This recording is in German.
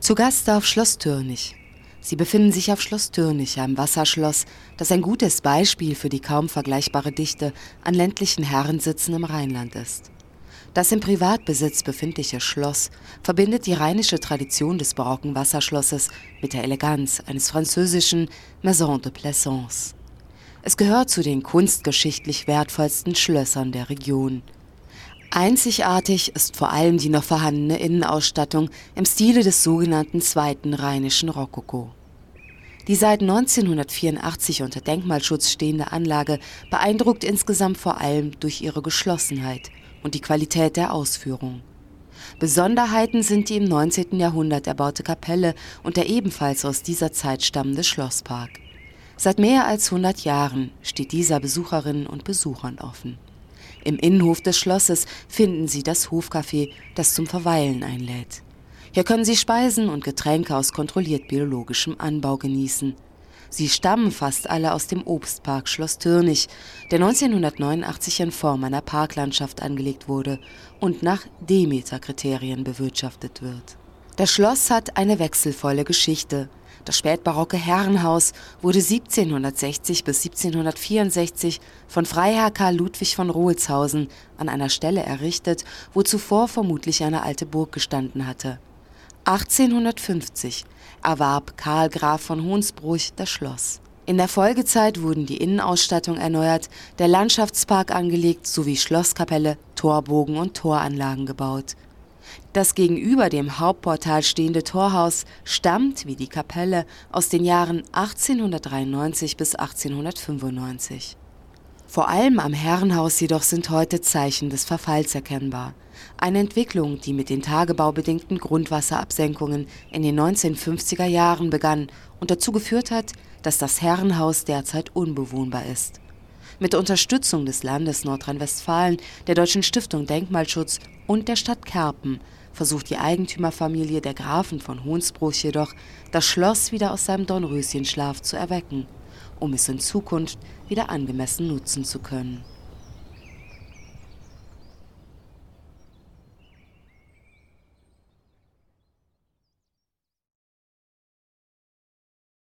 Zu Gast auf Schloss Thürnich. Sie befinden sich auf Schloss Thürnich, einem Wasserschloss, das ein gutes Beispiel für die kaum vergleichbare Dichte an ländlichen Herrensitzen im Rheinland ist. Das im Privatbesitz befindliche Schloss verbindet die rheinische Tradition des barocken Wasserschlosses mit der Eleganz eines französischen Maison de Plaisance. Es gehört zu den kunstgeschichtlich wertvollsten Schlössern der Region. Einzigartig ist vor allem die noch vorhandene Innenausstattung im Stile des sogenannten Zweiten Rheinischen Rokoko. Die seit 1984 unter Denkmalschutz stehende Anlage beeindruckt insgesamt vor allem durch ihre Geschlossenheit und die Qualität der Ausführung. Besonderheiten sind die im 19. Jahrhundert erbaute Kapelle und der ebenfalls aus dieser Zeit stammende Schlosspark. Seit mehr als 100 Jahren steht dieser Besucherinnen und Besuchern offen. Im Innenhof des Schlosses finden Sie das Hofcafé, das zum Verweilen einlädt. Hier können Sie Speisen und Getränke aus kontrolliert biologischem Anbau genießen. Sie stammen fast alle aus dem Obstpark Schloss Thürnich, der 1989 in Form einer Parklandschaft angelegt wurde und nach Demeter-Kriterien bewirtschaftet wird. Das Schloss hat eine wechselvolle Geschichte. Das spätbarocke Herrenhaus wurde 1760 bis 1764 von Freiherr Karl Ludwig von Rohlshausen an einer Stelle errichtet, wo zuvor vermutlich eine alte Burg gestanden hatte. 1850 erwarb Karl Graf von Hoensbruch das Schloss. In der Folgezeit wurden die Innenausstattung erneuert, der Landschaftspark angelegt sowie Schlosskapelle, Torbogen und Toranlagen gebaut. Das gegenüber dem Hauptportal stehende Torhaus stammt, wie die Kapelle, aus den Jahren 1893 bis 1895. Vor allem am Herrenhaus jedoch sind heute Zeichen des Verfalls erkennbar. Eine Entwicklung, die mit den tagebaubedingten Grundwasserabsenkungen in den 1950er Jahren begann und dazu geführt hat, dass das Herrenhaus derzeit unbewohnbar ist. Mit Unterstützung des Landes Nordrhein-Westfalen, der Deutschen Stiftung Denkmalschutz und der Stadt Kerpen versucht die Eigentümerfamilie der Grafen von Hoensbruch jedoch, das Schloss wieder aus seinem Dornröschenschlaf zu erwecken, um es in Zukunft wieder angemessen nutzen zu können.